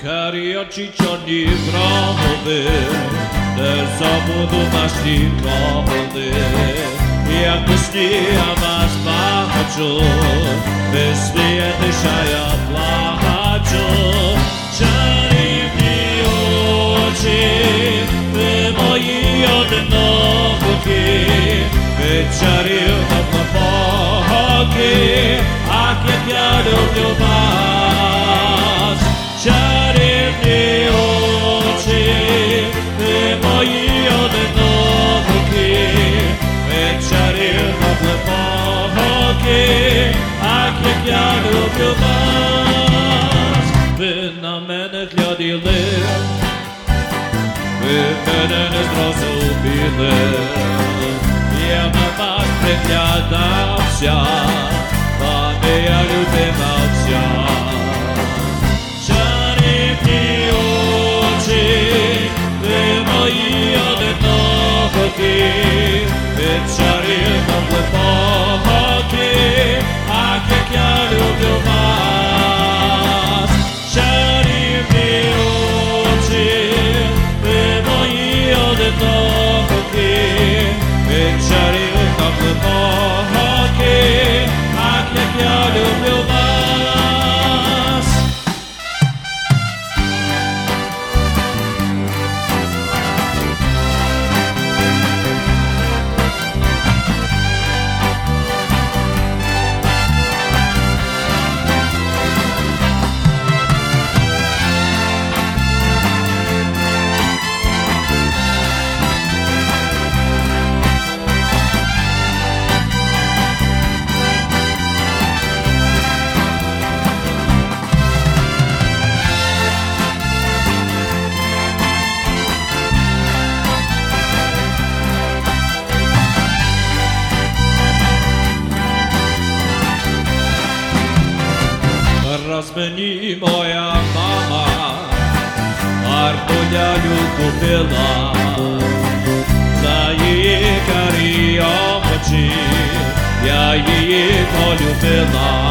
Карі очі чорні брови, не забуду наш ніколи. Як у сні я вас бачу, ви смієтеся, я плачу. Чарівні очі, ви мої одинокі, ви чарівно глибокі, ах, як я люблю вас. Чарівні очі, ви мої одинокі, ви чарівно глибокі, ах, як я люблю вас. Ви на мене гляділи, ви мене не зрозуміли, я на вас приглядався, вами я любимався. Чарівні очі, ви мої одинокі, ви чарівно глибокі, ах, як я люблю вас. Чарівні очі, ви мої одинокі, ви чарівно глибокі, ах, як я люблю вас. Раз мені моя мама гарну лялю купила, за її карі очі я її полюбила.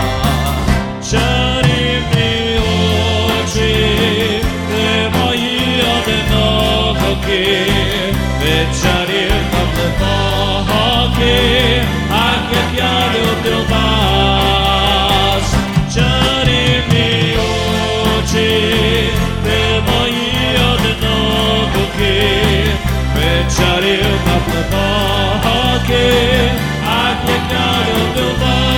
Чарівні очі, ви мої одинокі, ви чарівно глибокі, ах, як я люблю вас. Чарівні очі, ви мої одинокі, ви чарівно глибокі, ах, як я люблю вас.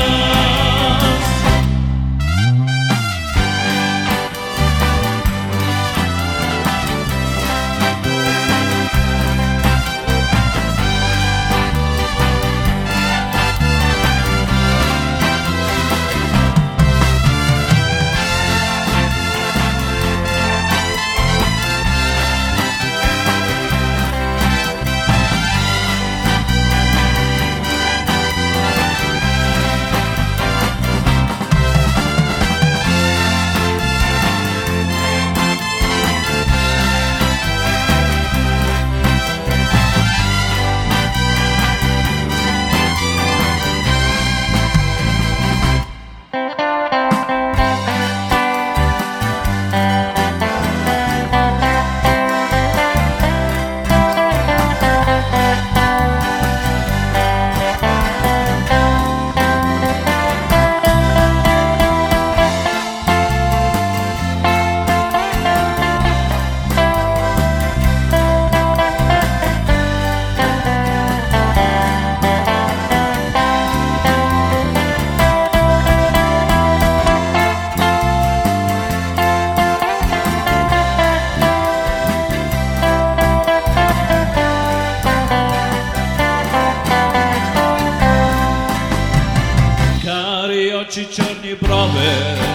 Очі чорні брови,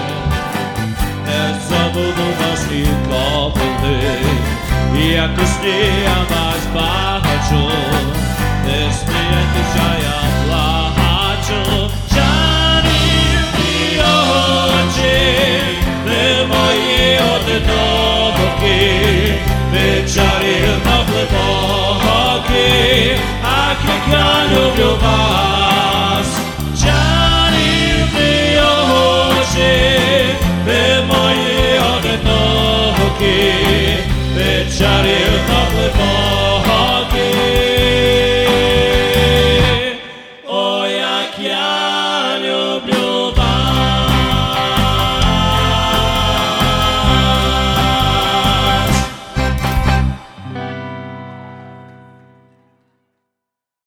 не забуду нас ніколи. Як у сні я вас бачу, не смієтеся, я плачу.